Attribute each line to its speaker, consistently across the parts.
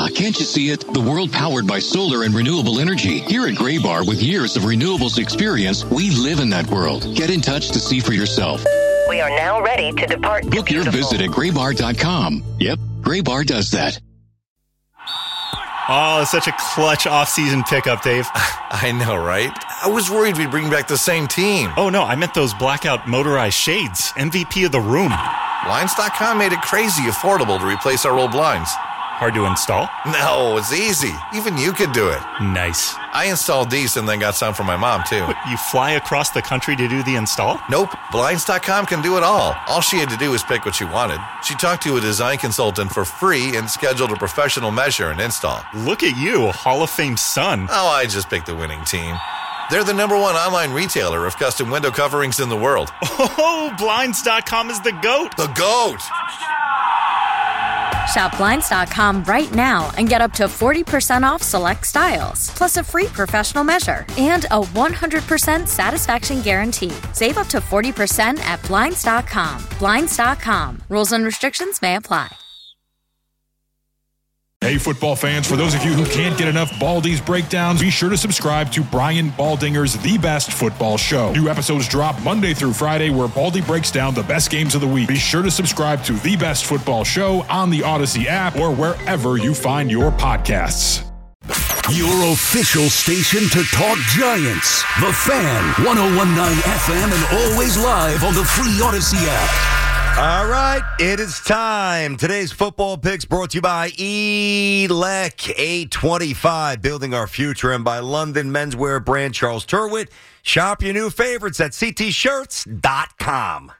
Speaker 1: can't you see it? The world powered by solar and renewable energy. Here at Graybar, with years of renewables experience, we live in that world. Get in touch to see for yourself.
Speaker 2: We are now ready to depart.
Speaker 1: Book your visit at graybar.com. Yep, Graybar does that.
Speaker 3: Oh, such a clutch off-season pickup, Dave.
Speaker 4: I know, right? I was worried we'd bring back the same team.
Speaker 3: Oh, no, I meant those blackout motorized shades. MVP of the room.
Speaker 4: Blinds.com made it crazy affordable to replace our old blinds.
Speaker 3: Hard to install?
Speaker 4: No, it's easy. Even you could do it.
Speaker 3: Nice.
Speaker 4: I installed these and then got some for my mom, too.
Speaker 3: What, you fly across the country to do the install?
Speaker 4: Nope. Blinds.com can do it all. All she had to do was pick what she wanted. She talked to a design consultant for free and scheduled a professional measure and install.
Speaker 3: Look at you, a Hall of Fame son.
Speaker 4: Oh, I just picked the winning team. They're the #1 online retailer of custom window coverings in the world.
Speaker 3: Oh, Blinds.com is the GOAT.
Speaker 4: The GOAT!
Speaker 5: Shop Blinds.com right now and get up to 40% off select styles, plus a free professional measure and a 100% satisfaction guarantee. Save up to 40% at Blinds.com. Blinds.com. Rules and restrictions may apply.
Speaker 6: Hey, football fans, for those of you who can't get enough Baldy's breakdowns, be sure to subscribe to Brian Baldinger's The Best Football Show. New episodes drop Monday through Friday where Baldy breaks down the best games of the week. Be sure to subscribe to The Best Football Show on the Odyssey app or wherever you find your podcasts.
Speaker 7: Your official station to talk Giants. The Fan, 101.9 FM and always live on the free Odyssey app.
Speaker 8: All right, it is time. Today's football picks brought to you by ELEC 825, Building Our Future, and by London menswear brand Charles Turwitt. Shop your new favorites at ctshirts.com.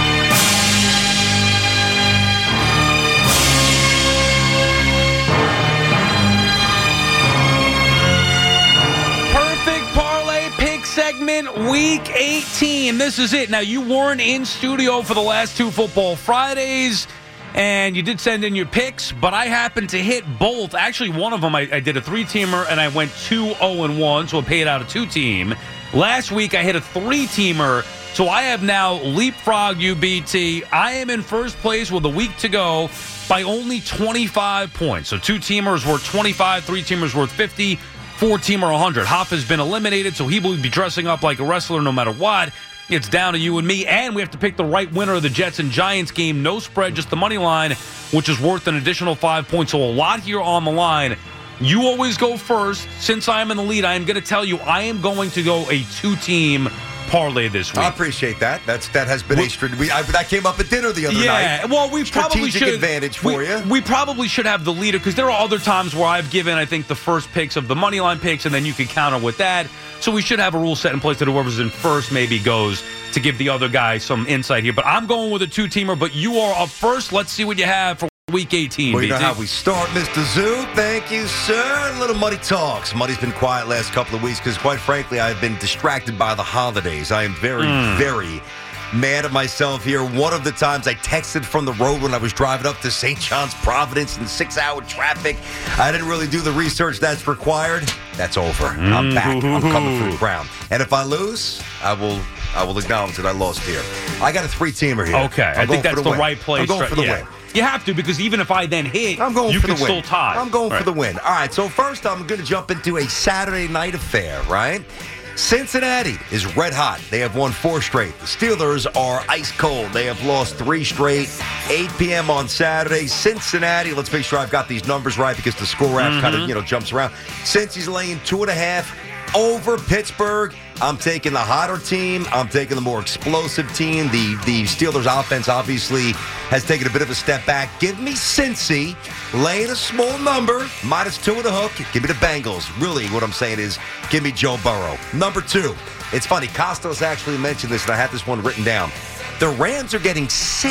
Speaker 9: Segment week 18. This is it. Now, you weren't in studio for the last two Football Fridays, and you did send in your picks, but I happened to hit both. Actually, one of them, I did a three-teamer, and I went 2-0-1, so it paid out a two-team. Last week, I hit a three-teamer, so I have now leapfrogged UBT. I am in first place with a week to go by only 25 points. So two-teamers worth 25, three-teamers worth 50. Four-teamer 100. Hoff has been eliminated, so he will be dressing up like a wrestler no matter what. It's down to you and me, and we have to pick the right winner of the Jets and Giants game. No spread, just the money line, which is worth an additional 5 points. So a lot here on the line. You always go first. Since I am in the lead, I am going to tell you I am going to go a two-team parlay this week.
Speaker 8: I appreciate that. That has been that came up at dinner the other night.
Speaker 9: Yeah, well, we probably should.
Speaker 8: Strategic advantage for you.
Speaker 9: We probably should have the leader because there are other times where I've given, I think, the first picks of the money line picks, and then you can counter with that. So we should have a rule set in place that whoever's in first maybe goes to give the other guy some insight here. But I'm going with a two-teamer, but you are up first. Let's see what you have for Week 18,
Speaker 8: Well, you know
Speaker 9: BT.
Speaker 8: how we start, Mr. Zoo. Thank you, sir. A little Muddy Talks. Muddy's been quiet last couple of weeks because, quite frankly, I've been distracted by the holidays. I am very, very mad at myself here. One of the times I texted from the road when I was driving up to St. John's, Providence in 6-hour traffic. I didn't really do the research that's required. That's over. I'm back. I'm coming for the crown. And if I lose, I will acknowledge that I lost here. I got a three-teamer here.
Speaker 9: Okay, I think that's the right place.
Speaker 8: I'm going for the win.
Speaker 9: You have to, because even if I then hit,
Speaker 8: I'm going
Speaker 9: you
Speaker 8: for
Speaker 9: can
Speaker 8: the win.
Speaker 9: still tie.
Speaker 8: I'm going for the win. All right, so first I'm going to jump into a Saturday night affair, right? Cincinnati is red hot. They have won 4 straight. The Steelers are ice cold. They have lost 3 straight. 8 p.m. on Saturday. Cincinnati, let's make sure I've got these numbers right because the score app kind of, jumps around. Cincy's laying 2.5 over Pittsburgh. I'm taking the hotter team. I'm taking the more explosive team. The Steelers offense obviously has taken a bit of a step back. Give me Cincy, laying a small number, -2 at the hook. Give me the Bengals. Really, what I'm saying is, give me Joe Burrow. Number 2. It's funny, Costos actually mentioned this, and I had this one written down. The Rams are getting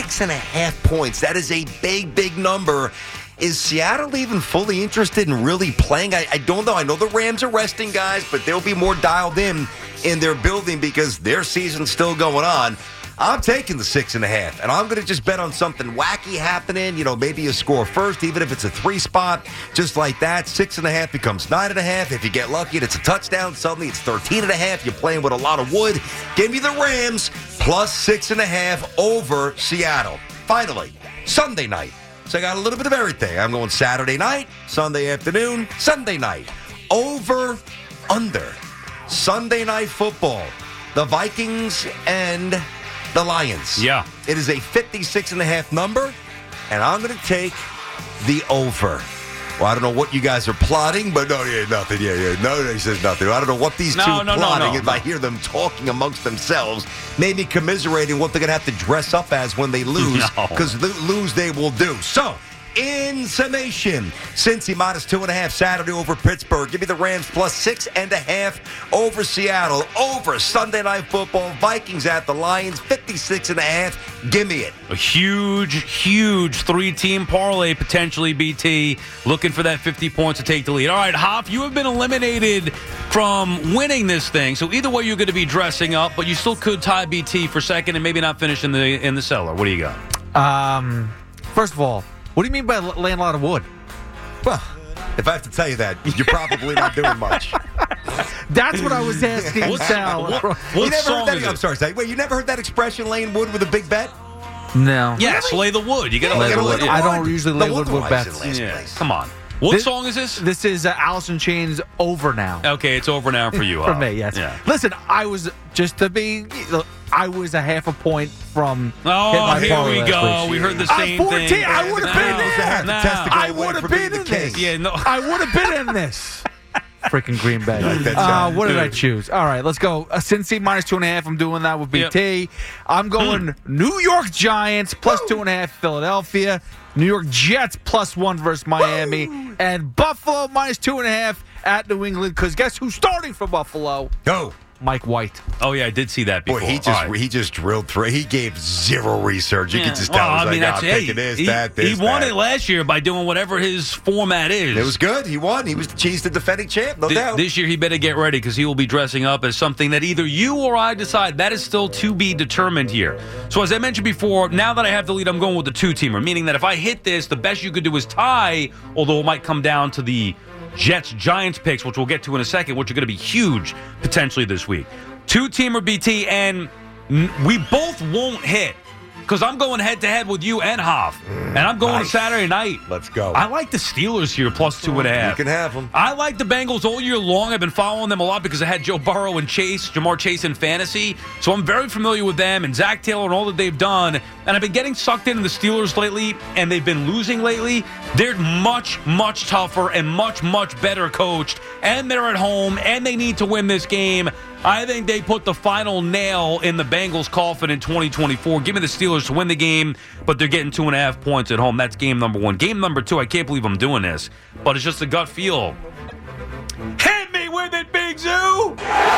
Speaker 8: 6.5 points. That is a big, big number. Is Seattle even fully interested in really playing? I don't know. I know the Rams are resting guys, but they'll be more dialed in their building because their season's still going on. I'm taking the 6.5, and I'm going to just bet on something wacky happening. Maybe a score first, even if it's a 3 spot, just like that. 6.5 becomes 9.5. If you get lucky and it's a touchdown, suddenly it's 13.5. You're playing with a lot of wood. Give me the Rams plus 6.5 over Seattle. Finally, Sunday night. props. I got a little bit of everything. I'm going Saturday night, Sunday afternoon, Sunday night. Over, under. Sunday night football. The Vikings and the Lions.
Speaker 9: Yeah.
Speaker 8: It is a 56.5 number, and I'm going to take the over. Well, I don't know what you guys are plotting, but nothing. No, he says nothing. I don't know what these two are plotting. If I hear them talking amongst themselves, maybe commiserating what they're going to have to dress up as when they lose, because lose they will do. So, in summation, Cincy minus 2.5 Saturday over Pittsburgh. Give me the Rams plus 6.5 over Seattle. Over Sunday Night Football. Vikings at the Lions 56.5. Give me it.
Speaker 9: A huge 3-team parlay potentially, BT. Looking for that 50 points to take the lead. All right, Hoff, you have been eliminated from winning this thing. So either way, you're going to be dressing up, but you still could tie BT for second and maybe not finish in the cellar. What do you got?
Speaker 10: First of all, what do you mean by laying a lot of wood?
Speaker 8: Well, if I have to tell you that, you're probably not doing much.
Speaker 10: That's what I was asking Sal.
Speaker 8: You never heard that? I'm sorry, Zach. Wait, you never heard that expression, laying wood with a big bet?
Speaker 10: No.
Speaker 9: Yes, lay the wood. You got to lay the wood.
Speaker 10: I don't usually lay wood with bets.
Speaker 9: Yeah. Come on. What song is this?
Speaker 10: This is Alice in Chains, Over Now.
Speaker 9: Okay, it's over now for you.
Speaker 10: For me, yes.
Speaker 9: Yeah.
Speaker 10: Listen, I was a half a point from hitting my
Speaker 9: here
Speaker 10: parlay
Speaker 9: we go.
Speaker 10: last week.
Speaker 9: We heard the same
Speaker 10: 14.
Speaker 9: thing.
Speaker 10: I would have been in there. I would have been in this.
Speaker 9: Yeah, no.
Speaker 10: I would have been in this. Freaking Green Bay. What did I choose? All right, let's go. Cincy minus 2.5. I'm doing that with BT. Yep. I'm going New York Giants plus 2.5 Philadelphia. New York Jets plus 1 versus Miami. And Buffalo minus 2.5 at New England. Because guess who's starting for Buffalo?
Speaker 8: Go.
Speaker 10: Mike White.
Speaker 9: Oh, yeah, I did see that before.
Speaker 8: Boy, he just drilled through. He gave zero research. You could just tell. I'm taking this,
Speaker 9: He won it last year by doing whatever his format is.
Speaker 8: It was good. He won. He was the defending champ, no doubt.
Speaker 9: This year, he better get ready because he will be dressing up as something that either you or I decide. That is still to be determined here. So, as I mentioned before, now that I have the lead, I'm going with the 2-teamer, meaning that if I hit this, the best you could do is tie, although it might come down to the Jets-Giants picks, which we'll get to in a second, which are going to be huge potentially this week. 2-teamer BT, and we both won't hit because I'm going head-to-head with you and Hoff, and I'm going to Saturday night.
Speaker 8: Let's go.
Speaker 9: I like the Steelers here, plus 2.5.
Speaker 8: You can have them.
Speaker 9: I like the Bengals all year long. I've been following them a lot because I had Joe Burrow and Jamar Chase in fantasy, so I'm very familiar with them and Zach Taylor and all that they've done, and I've been getting sucked into the Steelers lately, and they've been losing lately. They're much, much tougher and much, much better coached, and they're at home, and they need to win this game. I think they put the final nail in the Bengals' coffin in 2024. Give me the Steelers to win the game, but they're getting 2.5 points at home. That's game number 1. Game number 2, I can't believe I'm doing this, but it's just a gut feel. Hit me with it, Big Zoo!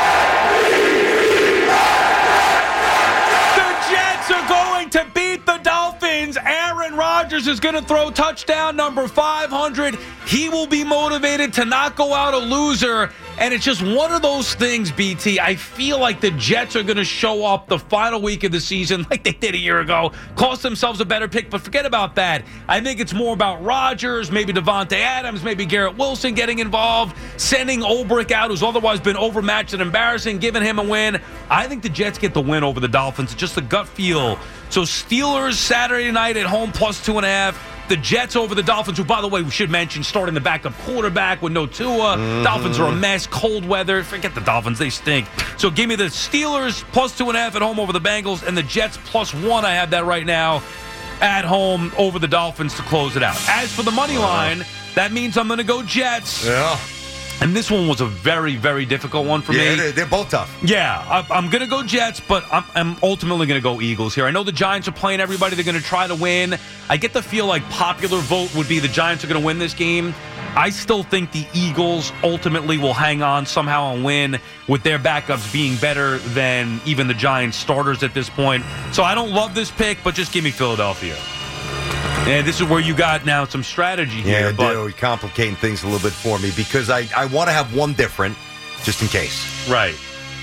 Speaker 9: The Jets are going to beat the Dolphins. Aaron Rodgers is going to throw touchdown number 500. He will be motivated to not go out a loser. And it's just one of those things, BT. I feel like the Jets are going to show up the final week of the season like they did a year ago, cost themselves a better pick, but forget about that. I think it's more about Rodgers, maybe Devontae Adams, maybe Garrett Wilson getting involved, sending Ulbrich out, who's otherwise been overmatched and embarrassing, giving him a win. I think the Jets get the win over the Dolphins. It's just a gut feel. So Steelers Saturday night at home plus 2.5. The Jets over the Dolphins, who, by the way, we should mention, starting the backup quarterback with no Tua. Dolphins are a mess. Cold weather. Forget the Dolphins. They stink. So give me the Steelers plus 2.5 at home over the Bengals, and the Jets plus 1. I have that right now at home over the Dolphins to close it out. As for the money line, that means I'm going to go Jets.
Speaker 8: Yeah.
Speaker 9: And this one was a very, very difficult one for me.
Speaker 8: Yeah, they're both tough.
Speaker 9: Yeah, I'm going to go Jets, but I'm ultimately going to go Eagles here. I know the Giants are playing everybody. They're going to try to win. I get the feel like popular vote would be the Giants are going to win this game. I still think the Eagles ultimately will hang on somehow and win with their backups being better than even the Giants starters at this point. So I don't love this pick, but just give me Philadelphia. And this is where you got now some strategy here.
Speaker 8: Yeah, you're complicating things a little bit for me because I want to have one different just in case.
Speaker 9: Right.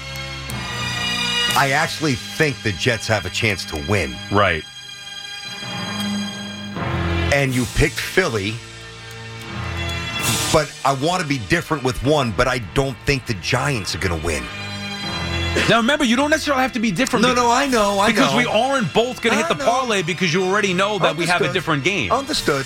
Speaker 8: I actually think the Jets have a chance to win.
Speaker 9: Right.
Speaker 8: And you picked Philly, but I want to be different with one, but I don't think the Giants are going to win.
Speaker 9: Now, remember, you don't necessarily have to be different.
Speaker 8: No, I know.
Speaker 9: Because we aren't both going to hit the parlay because you already know that we have a different game.
Speaker 8: Understood.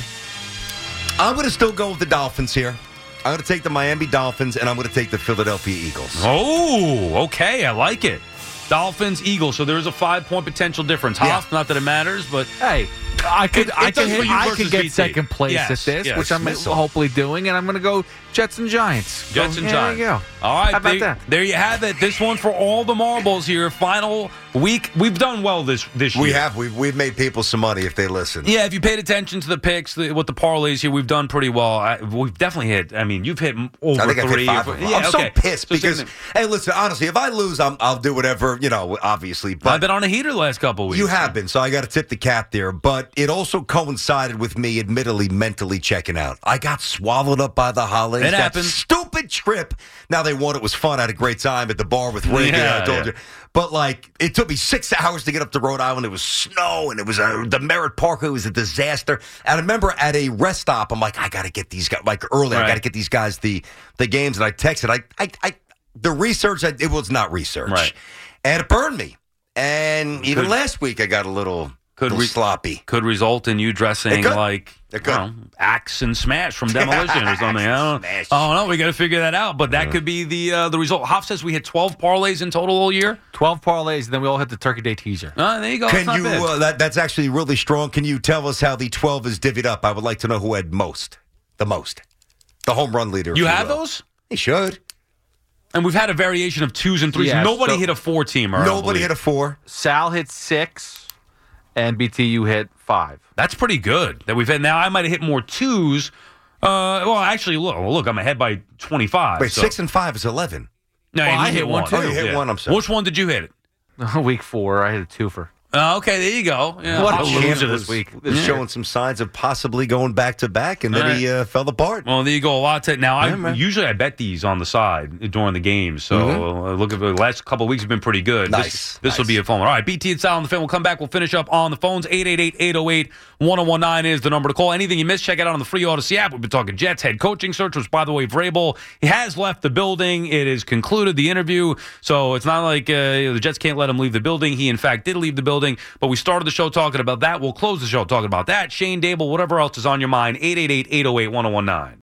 Speaker 8: I'm going to still go with the Dolphins here. I'm going to take the Miami Dolphins, and I'm going to take the Philadelphia Eagles.
Speaker 9: Oh, okay. I like it. Dolphins, Eagles. So there's a 5-point potential difference. Hoff, not that it matters, but
Speaker 10: hey, I could get
Speaker 9: BT.
Speaker 10: second place at this, which I'm hopefully doing, and I'm going to go Jets and Giants.
Speaker 9: Jets and
Speaker 10: There
Speaker 9: Giants.
Speaker 10: you go.
Speaker 9: All right,
Speaker 10: how about that?
Speaker 9: There you have it. This one for all the marbles here. Final week. We've done well this year.
Speaker 8: We have. We've made people some money if they listen.
Speaker 9: Yeah, if you paid attention to the picks, with the parlays here, we've done pretty well. We've definitely hit. I mean, you've hit over
Speaker 8: I think
Speaker 9: 3.
Speaker 8: I've hit 5. I'm so pissed because, hey, listen, honestly, if I lose, I'll do whatever, obviously. But
Speaker 9: I've been on a heater the last couple of weeks.
Speaker 8: You have been, so I got to tip the cap there. But it also coincided with me, admittedly, mentally checking out. I got swallowed up by the holidays.
Speaker 9: It happened.
Speaker 8: Stupid trip. Now they won. It was fun. I had a great time at the bar with Rick. I told you. But, it took me 6 hours to get up to Rhode Island. It was snow, and it was the Merritt Park. It was a disaster. And I remember at a rest stop, I'm like, I got to get these guys, early. I got to get these guys the games. And I texted. The research, it was not research.
Speaker 9: Right.
Speaker 8: And it burned me. And even last week, I got a little sloppy.
Speaker 9: Could result in you dressing like Axe and Smash from Demolition or something. I don't know. We got to figure that out. But that could be the result. Hoff says we hit 12 parlays in total all year.
Speaker 10: 12 parlays, and then we all hit the Turkey Day teaser.
Speaker 9: There you go.
Speaker 8: Can you? That's actually really strong. Can you tell us how the 12 is divvied up? I would like to know who had the most, the home run leader.
Speaker 9: You have those?
Speaker 8: He should.
Speaker 9: And we've had a variation of 2s and 3s.
Speaker 10: Yeah,
Speaker 9: Nobody hit a 4-teamer.
Speaker 8: Nobody hit a 4.
Speaker 10: Sal hit 6, and BTU hit 5.
Speaker 9: That's pretty good that we've had. Now, I might have hit more 2s. Actually, look, I'm ahead by 25.
Speaker 8: Wait, 6 and 5 is 11.
Speaker 9: No,
Speaker 10: I hit one, too.
Speaker 8: Oh, you hit one, I'm sorry.
Speaker 9: Which one did you hit?
Speaker 10: Week 4, I hit a 2-fer.
Speaker 9: Okay, there you go. Yeah.
Speaker 10: What a loser this week.
Speaker 8: Showing some signs of possibly going back-to-back, and then he fell apart.
Speaker 9: Well, there you go. A lot to now. I bet these on the side during the games. So look at the last couple of weeks have been pretty good.
Speaker 8: Nice.
Speaker 9: This will be a fun one. All right, BT and Sal on the film. We'll come back. We'll finish up on the phones. 888-808-1019 is the number to call. Anything you missed, check it out on the free Odyssey app. We've been talking Jets head coaching search, which, by the way, Vrabel, he has left the building. It is concluded, the interview. So it's not like the Jets can't let him leave the building. He, in fact, did leave the building. But we started the show talking about that. We'll close the show talking about that. Shane Dable, whatever else is on your mind. 888-808-1019.